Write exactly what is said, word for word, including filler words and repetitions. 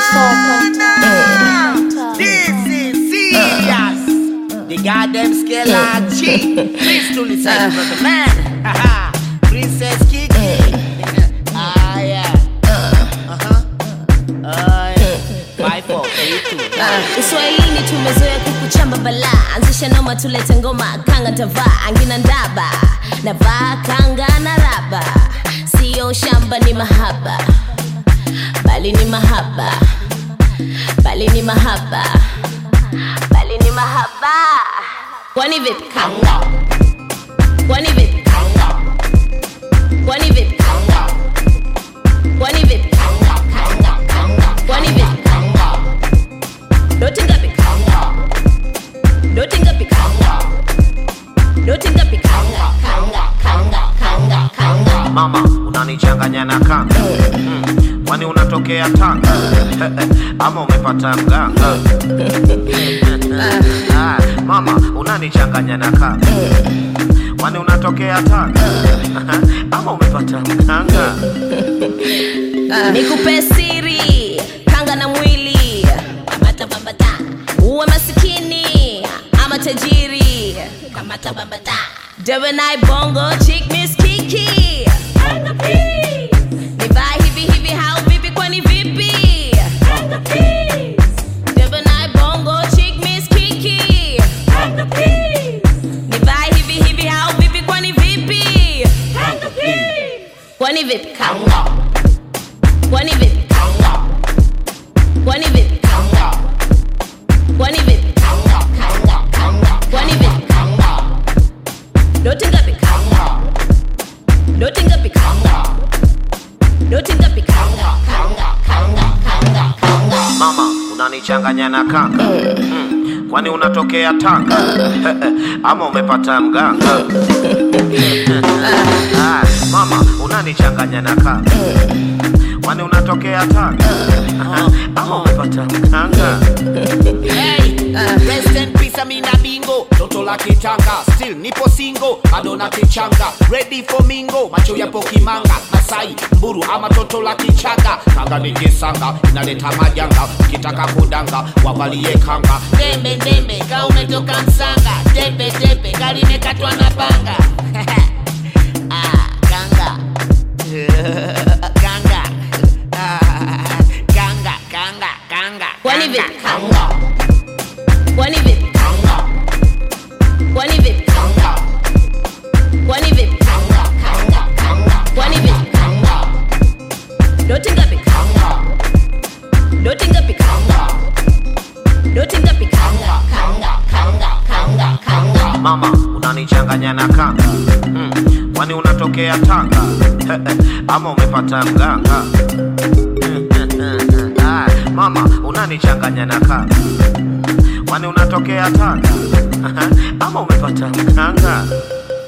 This is serious. The goddamn Skella G. Please to listen to the man. Princess Kiki. Ah yeah. Uh-huh. Ah yeah. Five, four, three, two. Uswahilini tumezoea kukuchamba bala. Anzisha noma tulete ngoma. Kanga tavaa, angina ndaba. Navaa kanga na raba. Sio shamba ni mahaba. Bali ni mahaba. Bali ni mahaba. Bali ni mahaba. Kwani vipi kanga? Kwani vipi kanga? Kwani vipi kanga? Kwani vipi kanga? Kanga kanga. Kwani vipi kanga? Doti ngapi kanga? Doti ngapi kanga? Doti ngapi kanga? Kanga kanga kanga kanga. Mama, unanichanganya na kanga. Mm. Kwani unatokea Tanga? Ama umepata mganga? Ah, mama, unanichanganya na kanga. Kwani unatokea Tanga? Ama umepata mganga? Nikupe siri, kanga na mwili. Kamata bambata. Uwe masikini ama tajiri. Kamata bambata. Dewe na bongo chick Miss Kiki. Kanga please. Nivaa hivi hivi how vipi kwani vipi? Kanga please. Dewe na bongo chick Miss Kiki. Kanga please. Nivaa hivi hivi how vipi kwani vipi? Kanga please. Kwani vipi kanga? Kwani vipi kanga? Kwani vipi kanga? Kwani vipi kanga? Kanga kanga. Kwani vipi kanga? Doti ngapi kanga? Doti ngapi kanga? Doti ngapi kanga? Kanga kanga kanga kanga. Mama, unanichanganya na kanga. Mm. Kwani unatokea Tanga? Ama umepata mganga? Ah, mama, unanichanganya na kanga. Kwani unatokea Tanga? Ama umepata mganga? Hey, rest in peace, Amina Bingo. Toto la kitanga, still nipo single. Adona kichanga, ready for mingo. Macho yapo kimanga, Masai, mburu ama toto la kichanga. Kanga ni kisanga, inaleta majanga. Ukitaka kudanga, wavalie kanga. Dembe dembe, ka umetoka msanga. Dembe dembe, gari nekatwa na panga. Ah, kanga. Kanga. Ah, kanga, kanga, kanga. Kwani vipi kanga? Kwani vipi kanga? Kwani vipi kanga? Kwani vipi kanga? Kanga kanga. Kwani vipi kanga? Doti ngapi kanga? Doti ngapi kanga? Doti ngapi kanga? Kanga kanga kanga kanga. Mama, unanichanganya na kanga. Mm. Kwani unatokea Tanga? Ama umepata mganga? Ah, mama, unanichanganya na kanga. Kwani unatokea Tanga? Ama umepata mganga?